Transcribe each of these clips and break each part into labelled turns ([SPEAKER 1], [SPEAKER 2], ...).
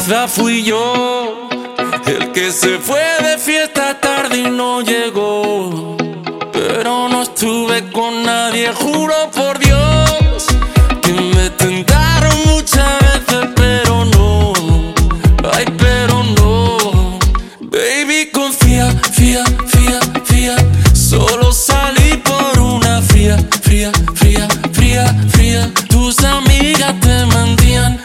[SPEAKER 1] Quizá fui yo el que se fue de fiesta tarde y no llegó, pero no estuve con nadie, juro por Dios que me tentaron muchas veces, pero no, ay, pero no. Baby, confía, fía, fía, fía, solo salí por una fría, fría, fría, fría, fría. Tus amigas te mentían,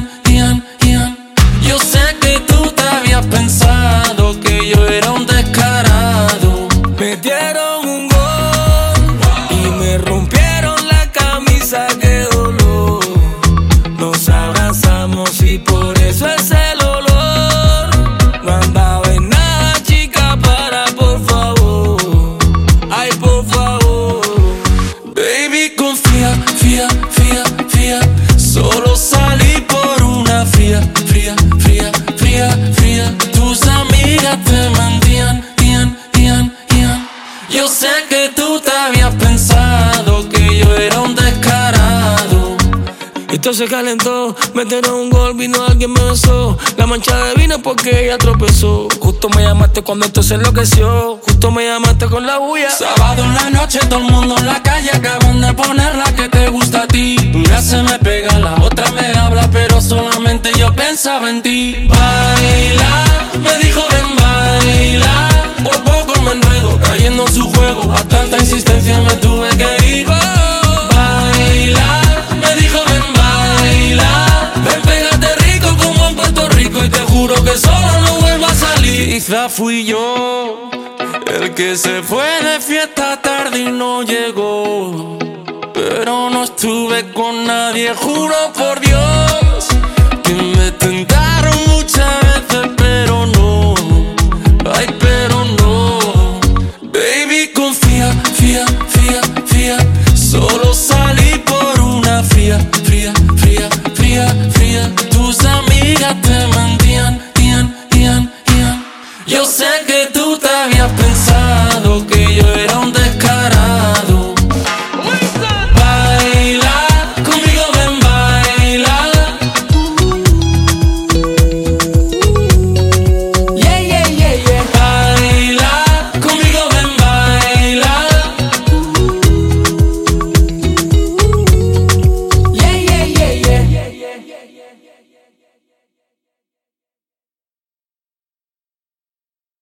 [SPEAKER 1] yo sé que tú te habías pensado que yo era un descarado.
[SPEAKER 2] Me dieron un gol y me rompieron la camisa, qué dolor. Nos abrazamos y por eso es el olor. No andaba en nada, chica, para, por favor. Ay, por favor.
[SPEAKER 1] Baby, confía, fía, fía, fía, solo salí por una fría, fría, fría, fría, fría. Tus amigas te mentían, yo sé que tú te habías pensado que yo era un descarado.
[SPEAKER 2] Esto se calentó, metieron un gol, vino alguien me besó. La mancha de vino porque ella tropezó. Justo me llamaste cuando esto se enloqueció. Justo me llamaste con la bulla.
[SPEAKER 1] Sábado en la noche, todo el mundo en la calle. Acaban de poner la que te gusta a ti. Una se me pega, la otra me habla, pero solamente yo pensaba en ti. Baila, me dijo ven baila. Por poco me enredo, cayendo en su juego. A tanta insistencia me tuve que ir. Baila, me dijo ven baila. Ven, pégate rico como en Puerto Rico y te juro que solo no vuelvo a salir. Quizá fui yo el que se fue de fiesta tarde y no llegó, pero no estuve con nadie, juro por Dios